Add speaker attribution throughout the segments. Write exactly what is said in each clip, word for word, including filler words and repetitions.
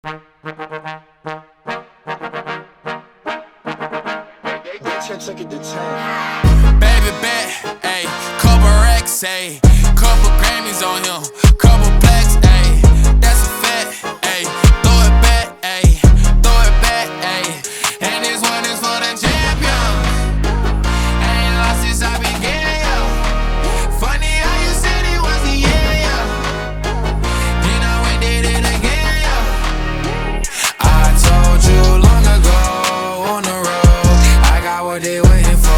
Speaker 1: Baby bet, ayy, couple racks, ayy, couple Grammys on him, couple blacks, ayy, that's a fact, ayy, throw it back, ayy, throw it back, ayy, and this one is for the champion. I ain't lost since I began, yo. Funny how you said it was the year, yo. You know we did it again, yo. I told you long ago on the road, I got what they waiting for.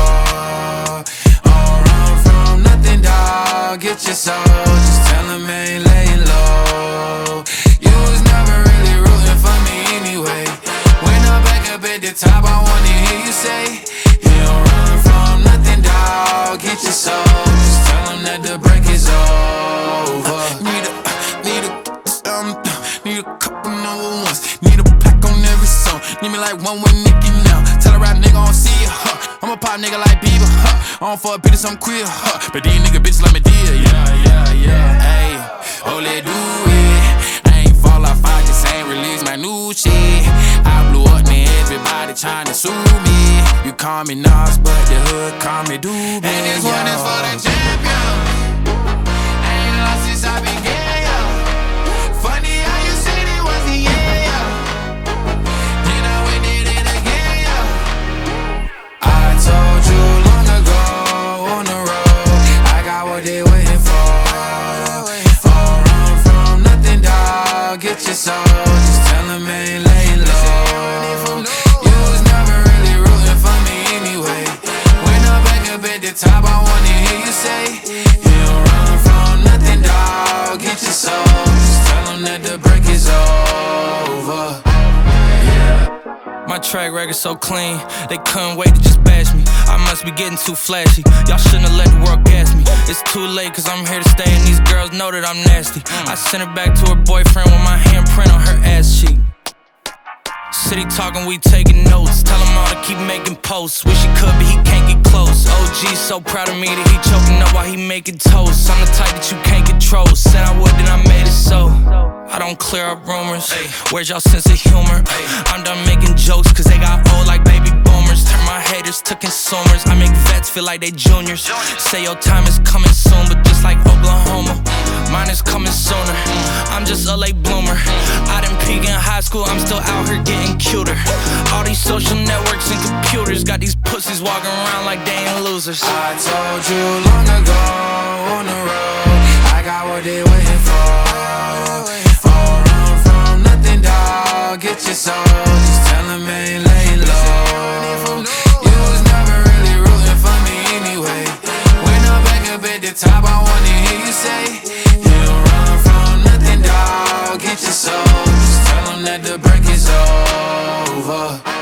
Speaker 1: Get your soul, just tell him I ain't laying low. You was never really rooting for me anyway. When I'm back up at the top, I wanna hear you say, you don't run from nothing, dawg. Get your soul, just tell him that the break is over. Need a, need a, um, need a couple number ones. Need a pack on every song. Need me like one with Nicki now. Tell a rap nigga I don't see ya, huh. I'm a pop nigga like Bieber, huh. I don't fuck bitches, I'm queer, huh. But these nigga bitches like me dear, yeah, yeah, yeah. Ayy, oh let do it. I ain't fall off, I just ain't release my new shit. I blew up, man, everybody tryna sue me. You call me Nas, but the hood call me Doobie. And this one is for the champion. I ain't lost since I began, yo. Funny how you said it was the year, yo. You know we did it again, yo. I told you long ago on the road, I got what they waiting for. Don't run from nothing, dawg. Get your soul, just tell him I ain't laying low. You was never really rooting for me anyway. When I'm back up at the top, I wanna hear you say, you don't run from nothing, dawg. Get your soul, just tell him that the break is over.
Speaker 2: My track record so clean, they couldn't wait to just bash me. I must be getting too flashy, y'all shouldn't have let the world gas me. It's too late cause I'm here to stay and these girls know that I'm nasty. I sent her back to her boyfriend with my handprint on her ass cheek. City talking, we taking notes. Tell him all to keep making posts. Wish he could, but he can't get close. O G so proud of me that he choking up while he making toast. I'm the type that you can't control. Said I would, then I made it so. I don't clear up rumors. Where's y'all sense of humor? I'm done making jokes cause they got old like baby boomers. Turn my haters to consumers. I make vets feel like they juniors. Say your time is coming soon, but just like Oklahoma, mine is coming sooner. I'm just a late bloomer. I didn't peak in high school, I'm still out here getting cuter. All these social networks and computers got these pussies walking around like they ain't losers.
Speaker 1: I told you long ago on the road, I got what they waiting for. Don't run from nothing, dawg. Get your soul, just tell him I ain't laying low. You was never really rooting for me anyway. When I'm back up at the top, I wanna hear you say, you don't run from nothing, dawg. Get your soul, just tell him that the break is over.